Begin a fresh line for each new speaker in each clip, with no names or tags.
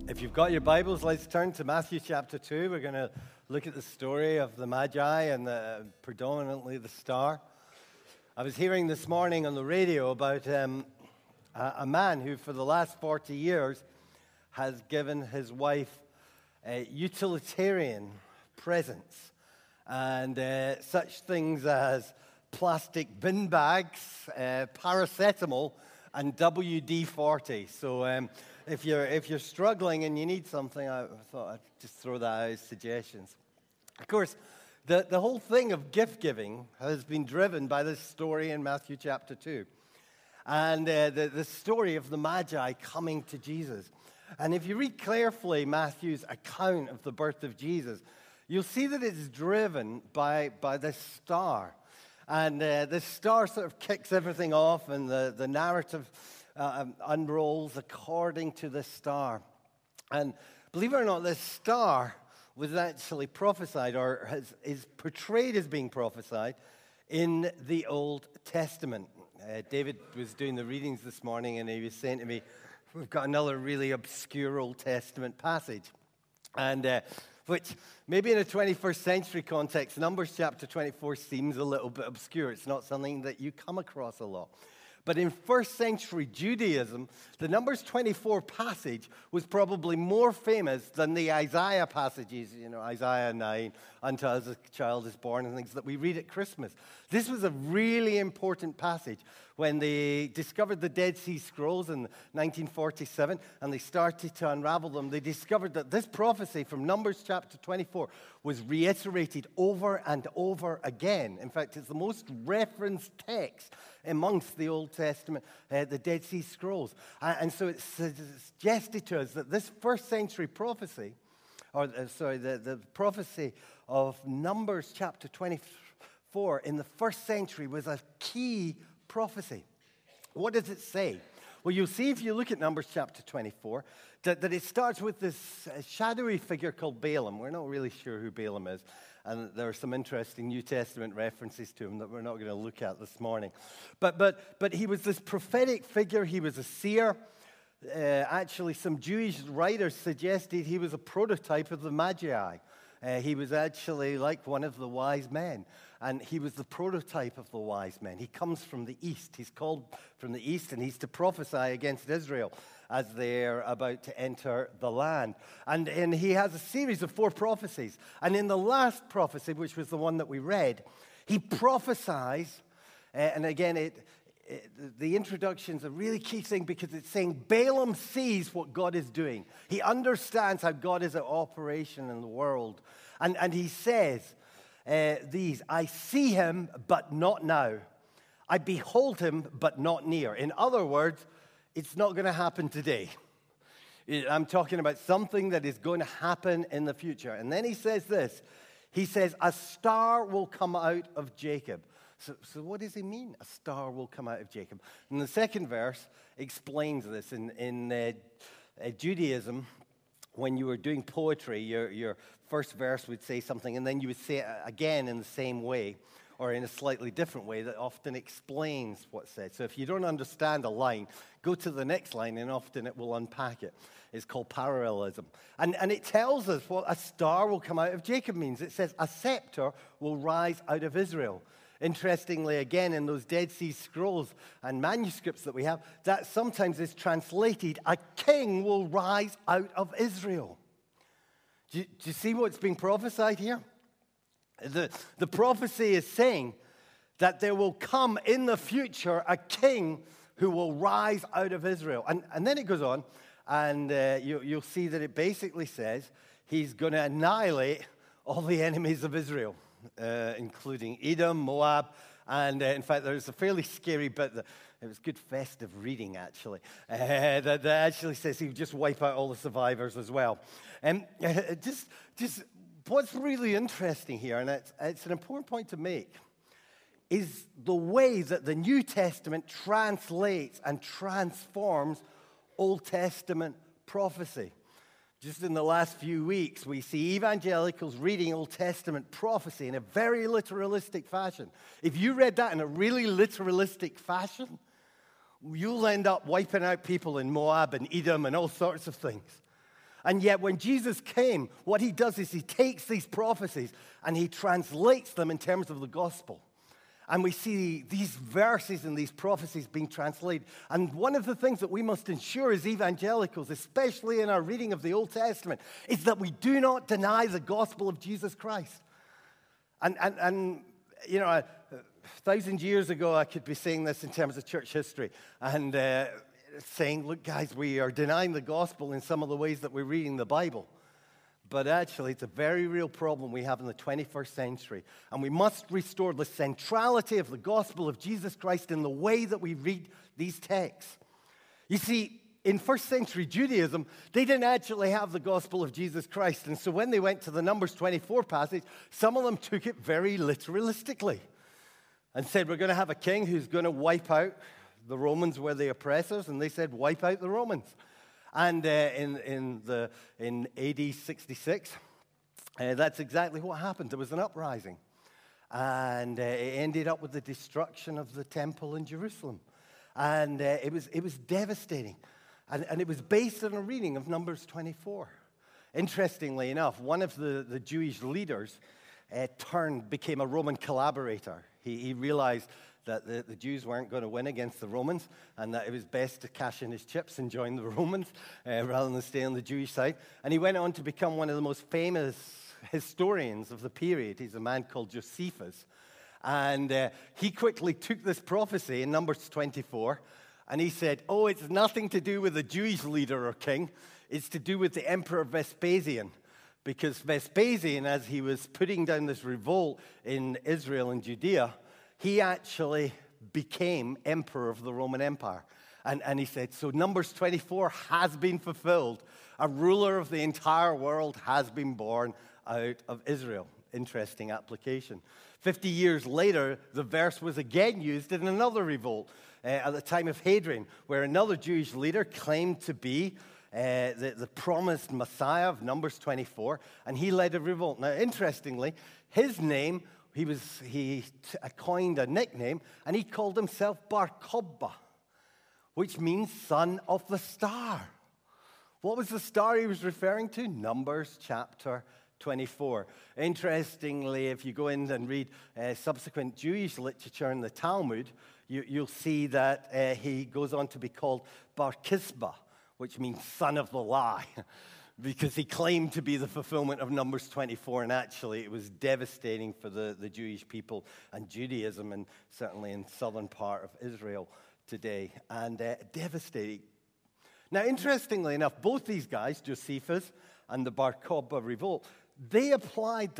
If you've got your Bibles, let's turn to Matthew chapter 2. We're going to look at the story of the Magi and predominantly the star. I was hearing this morning on the radio about a man who for the last 40 years has given his wife utilitarian presents and such things as plastic bin bags, paracetamol, and WD-40. So if you're struggling and you need something, I thought I'd just throw that out as suggestions. Of course, the whole thing of gift giving has been driven by this story in Matthew chapter 2. And the story of the Magi coming to Jesus. And if you read carefully Matthew's account of the birth of Jesus, you'll see that it's driven by this star. And this star sort of kicks everything off, and the narrative unrolls according to this star. And believe it or not, this star was actually prophesied, or is portrayed as being prophesied in the Old Testament. David was doing the readings this morning, and he was saying to me, we've got another really obscure Old Testament passage. And which maybe in a 21st century context, Numbers chapter 24 seems a little bit obscure. It's not something that you come across a lot. But in first century Judaism, the Numbers 24 passage was probably more famous than the Isaiah passages, Isaiah 9, unto us a child is born, and things that we read at Christmas. This was a really important passage. When they discovered the Dead Sea Scrolls in 1947 and they started to unravel them, they discovered that this prophecy from Numbers chapter 24 was reiterated over and over again. In fact, it's the most referenced text amongst the Old Testament, the Dead Sea Scrolls. And so it's suggested to us that this first century prophecy, the prophecy of Numbers chapter 24 in the first century was a key prophecy. What does it say? Well, you'll see if you look at Numbers chapter 24 that it starts with this shadowy figure called Balaam. We're not really sure who Balaam is, and there are some interesting New Testament references to him that we're not going to look at this morning. But he was this prophetic figure. He was a seer. Actually, some Jewish writers suggested he was a prototype of the Magi. He was actually like one of the wise men. And he was the prototype of the wise men. He comes from the east. He's called from the east, and he's to prophesy against Israel as they're about to enter the land. And he has a series of 4 prophecies. And in the last prophecy, which was the one that we read, he prophesies, and again, the introduction is a really key thing because it's saying Balaam sees what God is doing. He understands how God is at operation in the world. And he says, I see him, but not now. I behold him, but not near. In other words, it's not going to happen today. I'm talking about something that is going to happen in the future. And then he says this. He says, a star will come out of Jacob. So what does he mean? A star will come out of Jacob. And the second verse explains this. In Judaism, when you were doing poetry, your first verse would say something, and then you would say it again in the same way, or in a slightly different way that often explains what's said. So if you don't understand a line, go to the next line, and often it will unpack it. It's called parallelism. And it tells us what a star will come out of Jacob means. It says, a scepter will rise out of Israel. Interestingly, again, in those Dead Sea Scrolls and manuscripts that we have, that sometimes is translated, a king will rise out of Israel. Do you see what's being prophesied here? The prophecy is saying that there will come in the future a king who will rise out of Israel. And then it goes on, and you'll see that it basically says he's going to annihilate all the enemies of Israel. Including Edom, Moab, and in fact, there's a fairly scary bit that it was good festive reading, actually, that actually says he would just wipe out all the survivors as well. And just what's really interesting here, and it's an important point to make, is the way that the New Testament translates and transforms Old Testament prophecy. Just in the last few weeks, we see evangelicals reading Old Testament prophecy in a very literalistic fashion. If you read that in a really literalistic fashion, you'll end up wiping out people in Moab and Edom and all sorts of things. And yet when Jesus came, what he does is he takes these prophecies and he translates them in terms of the gospel. And we see these verses and these prophecies being translated. And one of the things that we must ensure as evangelicals, especially in our reading of the Old Testament, is that we do not deny the gospel of Jesus Christ. And you know, 1,000 years ago, I could be saying this in terms of church history and saying, look, guys, we are denying the gospel in some of the ways that we're reading the Bible. But actually, it's a very real problem we have in the 21st century. And we must restore the centrality of the gospel of Jesus Christ in the way that we read these texts. You see, in first century Judaism, they didn't actually have the gospel of Jesus Christ. And so when they went to the Numbers 24 passage, some of them took it very literalistically and said, we're going to have a king who's going to wipe out the Romans were the oppressors. And they said, wipe out the Romans. And in AD 66, that's exactly what happened. There was an uprising. And it ended up with the destruction of the temple in Jerusalem. And it was devastating. And it was based on a reading of Numbers 24. Interestingly enough, one of the Jewish leaders became a Roman collaborator. He realized that the Jews weren't going to win against the Romans and that it was best to cash in his chips and join the Romans rather than stay on the Jewish side. And he went on to become one of the most famous historians of the period. He's a man called Josephus. And he quickly took this prophecy in Numbers 24 and he said, oh, it's nothing to do with the Jewish leader or king. It's to do with the Emperor Vespasian. Because Vespasian, as he was putting down this revolt in Israel and Judea, he actually became emperor of the Roman Empire. And he said, so Numbers 24 has been fulfilled. A ruler of the entire world has been born out of Israel. Interesting application. 50 years later, the verse was again used in another revolt at the time of Hadrian, where another Jewish leader claimed to be the promised Messiah of Numbers 24, and he led a revolt. Now, interestingly, his name, he coined a nickname, and he called himself Bar Kokhba, which means son of the star. What was the star he was referring to? Numbers chapter 24. Interestingly, if you go in and read subsequent Jewish literature in the Talmud, you'll see that he goes on to be called Bar Kisba, which means son of the lie, because he claimed to be the fulfillment of Numbers 24, and actually it was devastating for the Jewish people and Judaism, and certainly in southern part of Israel today, and devastating. Now, interestingly enough, both these guys, Josephus and the Bar Kokhba revolt, they applied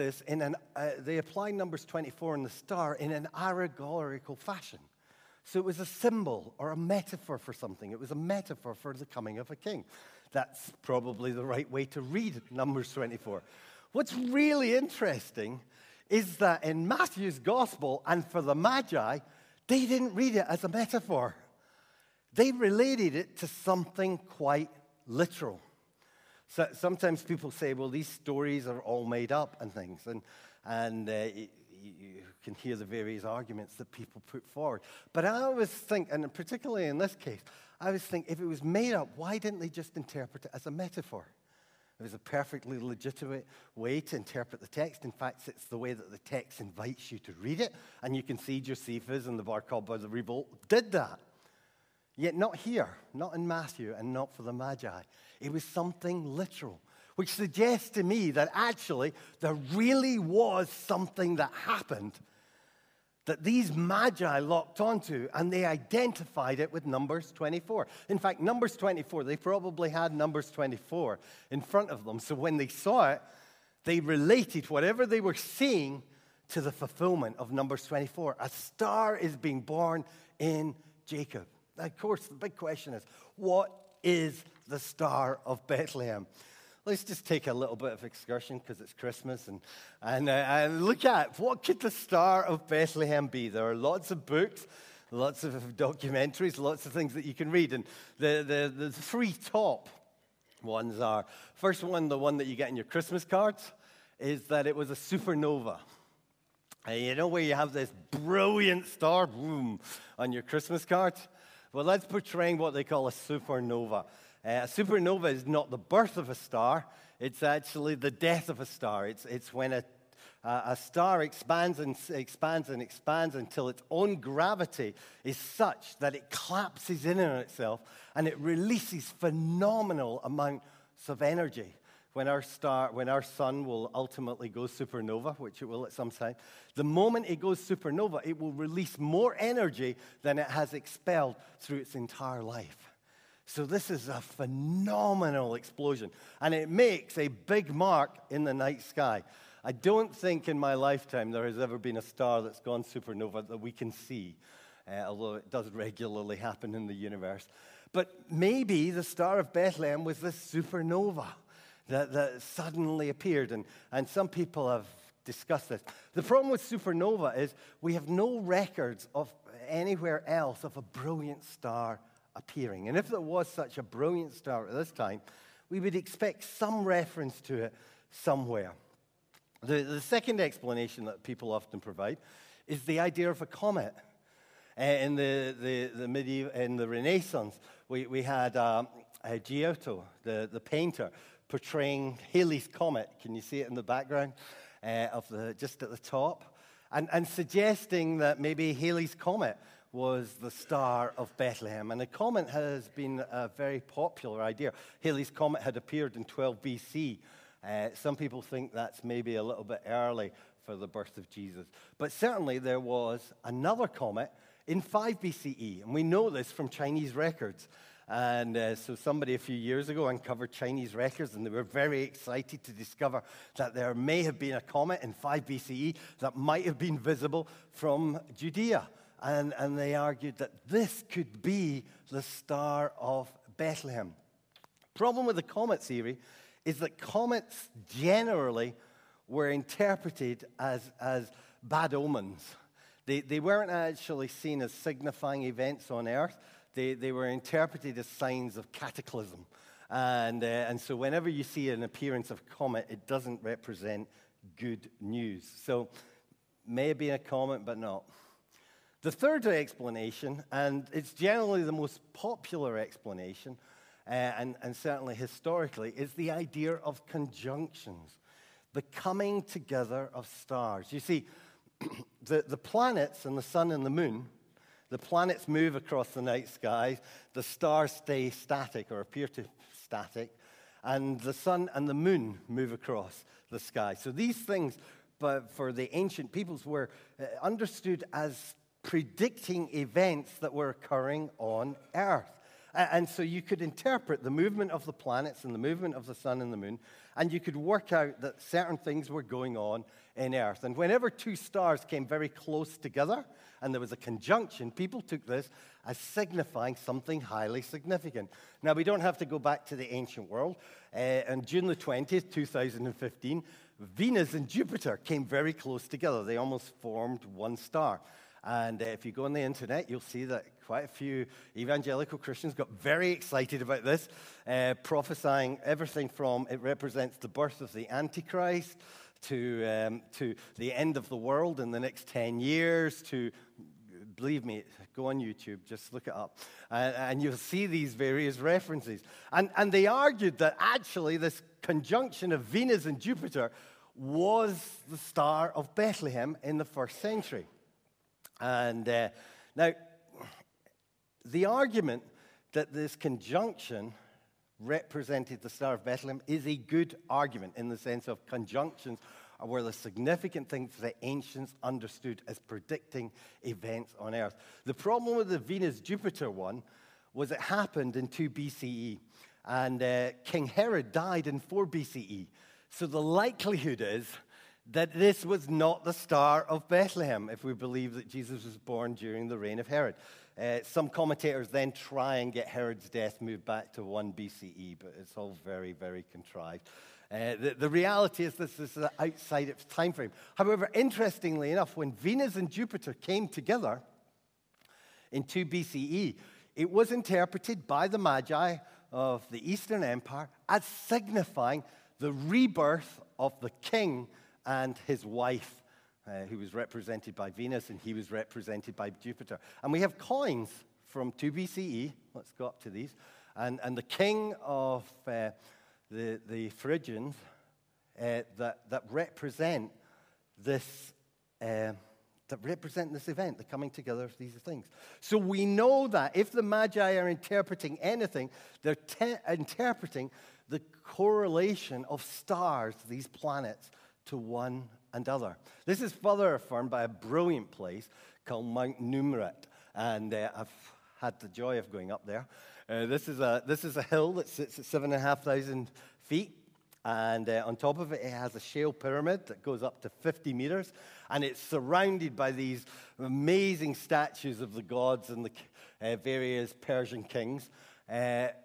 Numbers 24 and the star in an allegorical fashion. So it was a symbol or a metaphor for something. It was a metaphor for the coming of a king. That's probably the right way to read Numbers 24. What's really interesting is that in Matthew's gospel and for the Magi, they didn't read it as a metaphor. They related it to something quite literal. So sometimes people say, well, these stories are all made up and things. And you can hear the various arguments that people put forward. But I always think, and particularly in this case, I always think if it was made up, why didn't they just interpret it as a metaphor? It was a perfectly legitimate way to interpret the text. In fact, it's the way that the text invites you to read it. And you can see Josephus and the Bar Kokhba, the revolt, did that. Yet not here, not in Matthew, and not for the Magi. It was something literal, which suggests to me that actually there really was something that happened that these Magi locked onto, and they identified it with Numbers 24. In fact, Numbers 24, they probably had Numbers 24 in front of them. So when they saw it, they related whatever they were seeing to the fulfillment of Numbers 24. A star is being born in Jacob. Now, of course, the big question is, what is the Star of Bethlehem? Let's just take a little bit of excursion because it's Christmas and look at what could the Star of Bethlehem be. There are lots of books, lots of documentaries, lots of things that you can read. And the three top ones are, first one, the one that you get in your Christmas cards, is that it was a supernova. You know where you have this brilliant star, boom, on your Christmas cards? Well, that's portraying what they call a supernova. A supernova is not the birth of a star, it's actually the death of a star. It's when a star expands and expands and expands until its own gravity is such that it collapses in on itself and it releases phenomenal amounts of energy. When our sun will ultimately go supernova, which it will at some time, the moment it goes supernova, it will release more energy than it has expelled through its entire life. So this is a phenomenal explosion, and it makes a big mark in the night sky. I don't think in my lifetime there has ever been a star that's gone supernova that we can see, although it does regularly happen in the universe. But maybe the Star of Bethlehem was this supernova that suddenly appeared, and some people have discussed this. The problem with supernova is we have no records of anywhere else of a brilliant star appearing. And if there was such a brilliant star at this time, we would expect some reference to it somewhere. The second explanation that people often provide is the idea of a comet. In the Renaissance, we had Giotto, the painter, portraying Halley's Comet. Can you see it in the background just at the top? And suggesting that maybe Halley's Comet was the Star of Bethlehem. And the comet has been a very popular idea. Halley's Comet had appeared in 12 BC. Some people think that's maybe a little bit early for the birth of Jesus. But certainly there was another comet in 5 BCE, and we know this from Chinese records. And so somebody a few years ago uncovered Chinese records, and they were very excited to discover that there may have been a comet in 5 BCE that might have been visible from Judea. And they argued that this could be the Star of Bethlehem. Problem with the comet theory is that comets generally were interpreted as bad omens. They weren't actually seen as signifying events on Earth. They were interpreted as signs of cataclysm. And so whenever you see an appearance of a comet, it doesn't represent good news. So maybe a comet, but not. The third explanation, and it's generally the most popular explanation, and certainly historically, is the idea of conjunctions, the coming together of stars. You see, the planets and the sun and the moon, the planets move across the night sky, the stars stay static or appear to static, and the sun and the moon move across the sky. So these things, but for the ancient peoples, were understood as predicting events that were occurring on Earth. And so you could interpret the movement of the planets and the movement of the sun and the moon, and you could work out that certain things were going on in Earth. And whenever two stars came very close together and there was a conjunction, people took this as signifying something highly significant. Now, we don't have to go back to the ancient world. On June the 20th, 2015, Venus and Jupiter came very close together. They almost formed one star. And if you go on the internet, you'll see that quite a few evangelical Christians got very excited about this, prophesying everything from it represents the birth of the Antichrist to the end of the world in the next 10 years to, believe me, go on YouTube, just look it up, and you'll see these various references. And they argued that actually this conjunction of Venus and Jupiter was the Star of Bethlehem in the first century. And now, the argument that this conjunction represented the Star of Bethlehem is a good argument in the sense of conjunctions were the significant things the ancients understood as predicting events on Earth. The problem with the Venus-Jupiter one was it happened in 2 BCE, and King Herod died in 4 BCE. So the likelihood is that this was not the Star of Bethlehem, if we believe that Jesus was born during the reign of Herod. Some commentators then try and get Herod's death moved back to 1 BCE, but it's all very, very contrived. The reality is this is outside its time frame. However, interestingly enough, when Venus and Jupiter came together in 2 BCE, it was interpreted by the Magi of the Eastern Empire as signifying the rebirth of the king and his wife, who was represented by Venus, and he was represented by Jupiter. And we have coins from 2 BCE, let's go up to these, And the king of the Phrygians that represent this event, the coming together of these things. So we know that if the Magi are interpreting anything, they're interpreting the correlation of stars, these planets, to one another. This is further affirmed by a brilliant place called Mount Numrat, and I've had the joy of going up there. This is a hill that sits at 7,500 feet, and on top of it, it has a shale pyramid that goes up to 50 meters, and it's surrounded by these amazing statues of the gods and the various Persian kings that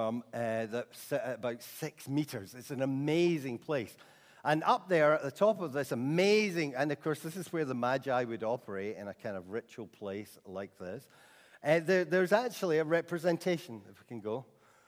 sit at about 6 meters. It's an amazing place. And up there at the top of this amazing, and of course, this is where the Magi would operate in a kind of ritual place like this. There's actually a representation, if we can go,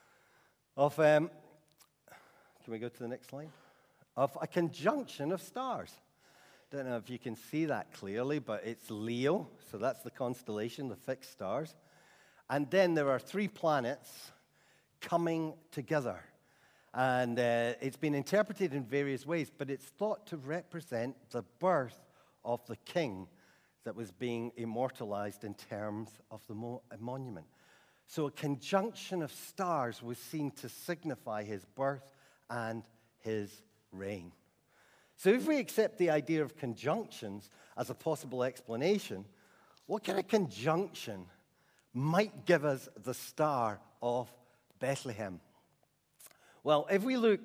of, can we go to the next slide? Of a conjunction of stars. Don't know if you can see that clearly, but it's Leo, so that's the constellation, the fixed stars. And then there are 3 planets coming together. And it's been interpreted in various ways, but it's thought to represent the birth of the king that was being immortalized in terms of the monument. So a conjunction of stars was seen to signify his birth and his reign. So if we accept the idea of conjunctions as a possible explanation, what kind of conjunction might give us the Star of Bethlehem? Well, if we look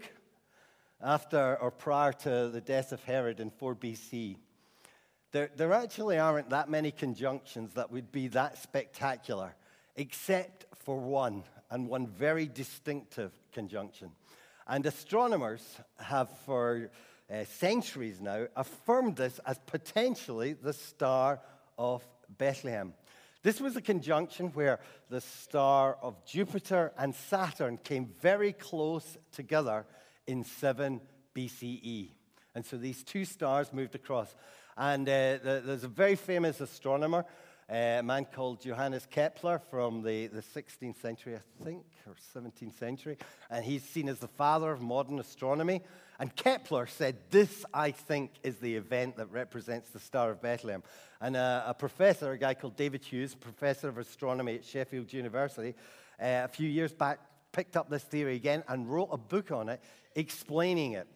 after or prior to the death of Herod in 4 BC, there actually aren't that many conjunctions that would be that spectacular, except for one, and one very distinctive conjunction. And astronomers have for centuries now affirmed this as potentially the Star of Bethlehem. This was a conjunction where the star of Jupiter and Saturn came very close together in 7 BCE. And so these 2 stars moved across. And there's a very famous astronomer, a man called Johannes Kepler from the 16th century, I think, or 17th century. And he's seen as the father of modern astronomy. And Kepler said, this, I think, is the event that represents the Star of Bethlehem. And a professor, a guy called David Hughes, professor of astronomy at Sheffield University, a few years back picked up this theory again and wrote a book on it explaining it.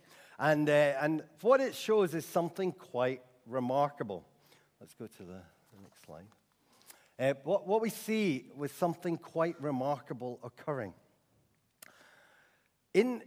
And what it shows is something quite remarkable. Let's go to the next slide. What we see was something quite remarkable occurring. In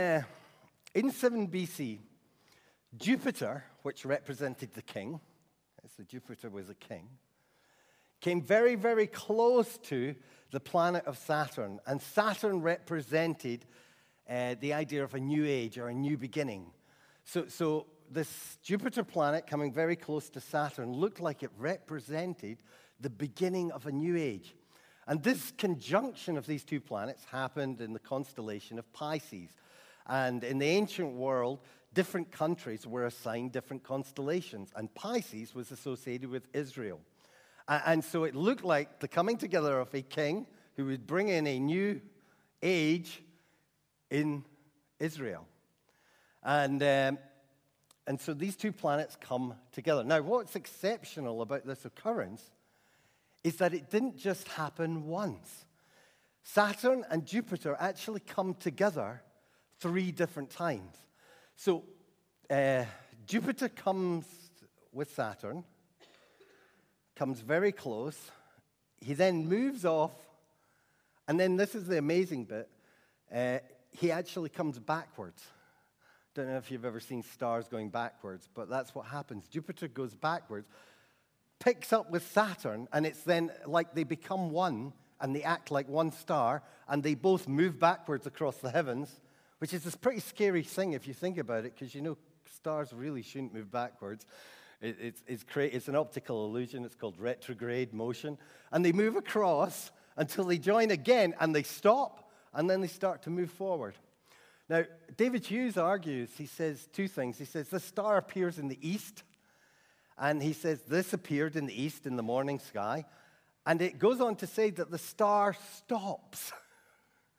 7 BC, Jupiter, which represented the king, so Jupiter was a king, came very, very close to the planet of Saturn. And Saturn represented the idea of a new age or a new beginning. So this Jupiter planet coming very close to Saturn looked like it represented the beginning of a new age. And this conjunction of these 2 planets happened in the constellation of Pisces. And in the ancient world, different countries were assigned different constellations, and Pisces was associated with Israel. And so it looked like the coming together of a king who would bring in a new age in Israel. And so these 2 planets come together. Now, what's exceptional about this occurrence is that it didn't just happen once. Saturn and Jupiter actually come together 3 different times. So Jupiter comes with Saturn, comes very close. He then moves off, and then this is the amazing bit. He actually comes backwards. Don't know if you've ever seen stars going backwards, but that's what happens. Jupiter goes backwards, picks up with Saturn, and it's then like they become one, and they act like one star, and they both move backwards across the heavens, which is this pretty scary thing if you think about it, because you know stars really shouldn't move backwards. It's an optical illusion. It's called retrograde motion. And they move across until they join again, and they stop, and then they start to move forward. Now, David Hughes argues, he says 2 things. He says, the star appears in the east, and he says, this appeared in the east in the morning sky. And it goes on to say that the star stops.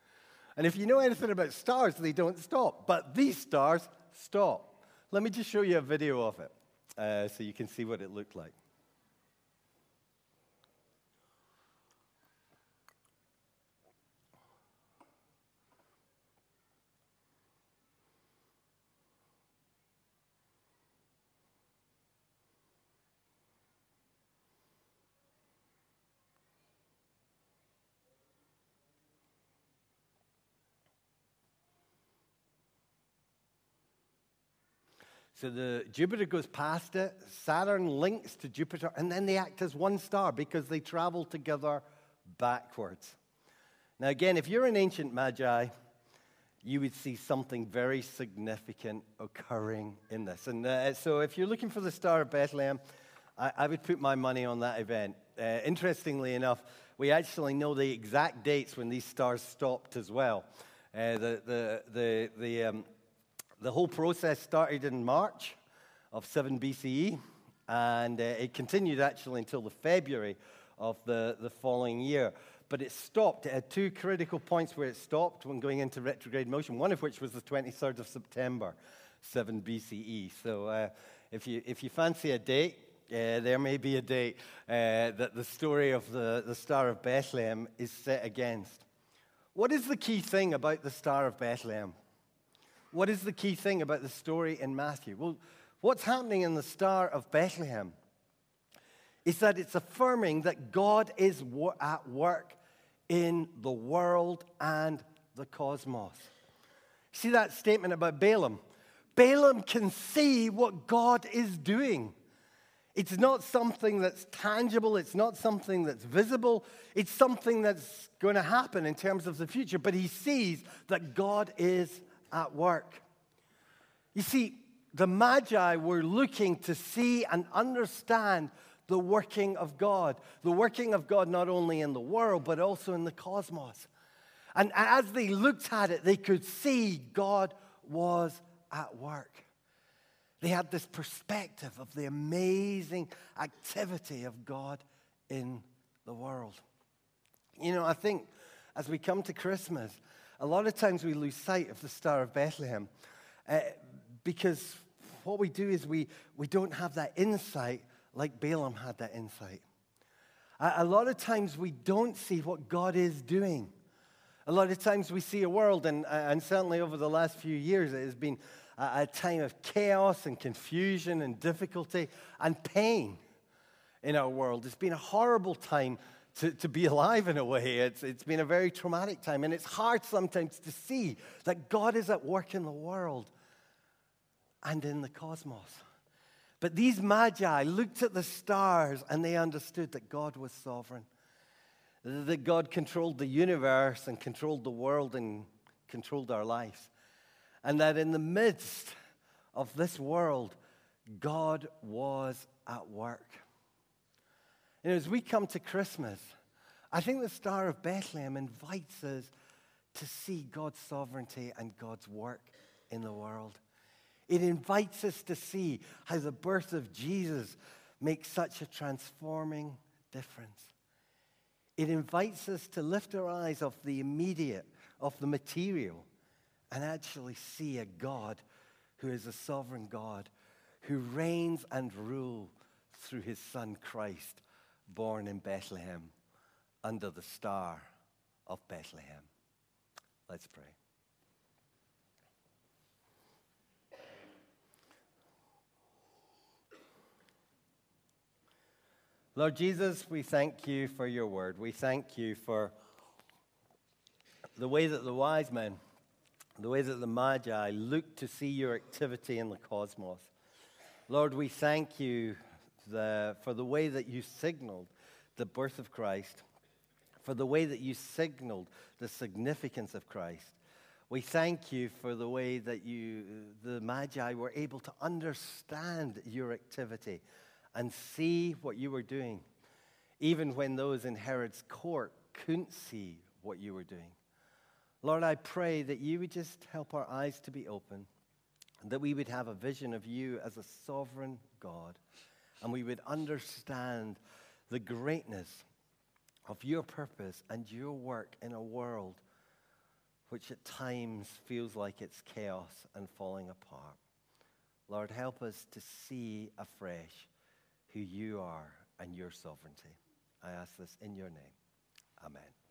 And if you know anything about stars, they don't stop. But these stars stop. Let me just show you a video of it so you can see what it looked like. So the Jupiter goes past it, Saturn links to Jupiter, and then they act as one star because they travel together backwards. Now again, if you're an ancient magi, you would see something very significant occurring in this. And so if you're looking for the Star of Bethlehem, I would put my money on that event. Interestingly enough, we actually know the exact dates when these stars stopped as well. The whole process started in March of 7 BCE, and it continued actually until the February of the following year. But it stopped. It had two critical points where it stopped when going into retrograde motion, one of which was the 23rd of September, 7 BCE. So if you fancy a date, there may be a date that the story of the Star of Bethlehem is set against. What is the key thing about the Star of Bethlehem? What is the key thing about the story in Matthew? Well, what's happening in the Star of Bethlehem is that it's affirming that God is at work in the world and the cosmos. See that statement about Balaam? Balaam can see what God is doing. It's not something that's tangible. It's not something that's visible. It's something that's going to happen in terms of the future. But he sees that God is at work. You see, the Magi were looking to see and understand the working of God. The working of God not only in the world, but also in the cosmos. And as they looked at it, they could see God was at work. They had this perspective of the amazing activity of God in the world. You know, I think as we come to Christmas, a lot of times we lose sight of the Star of Bethlehem because what we do is we don't have that insight like Balaam had that insight. A lot of times we don't see what God is doing. A lot of times we see a world, and certainly over the last few years, it has been a time of chaos and confusion and difficulty and pain in our world. It's been a horrible time to be alive in a way. It's been a very traumatic time, and it's hard sometimes to see that God is at work in the world and in the cosmos. But these magi looked at the stars and they understood that God was sovereign, that God controlled the universe and controlled the world and controlled our lives, and that in the midst of this world, God was at work. And as we come to Christmas, I think the Star of Bethlehem invites us to see God's sovereignty and God's work in the world. It invites us to see how the birth of Jesus makes such a transforming difference. It invites us to lift our eyes off the immediate, off the material, and actually see a God who is a sovereign God, who reigns and rules through his Son Christ, born in Bethlehem, under the Star of Bethlehem. Let's pray. Lord Jesus, we thank you for your word. We thank you for the way that the wise men, the way that the Magi looked to see your activity in the cosmos. Lord, we thank you for the way that you signaled the birth of Christ, for the way that you signaled the significance of Christ. We thank you for the way that the Magi were able to understand your activity and see what you were doing, even when those in Herod's court couldn't see what you were doing. Lord, I pray that you would just help our eyes to be open, that we would have a vision of you as a sovereign God, and we would understand the greatness of your purpose and your work in a world which at times feels like it's chaos and falling apart. Lord, help us to see afresh who you are and your sovereignty. I ask this in your name. Amen.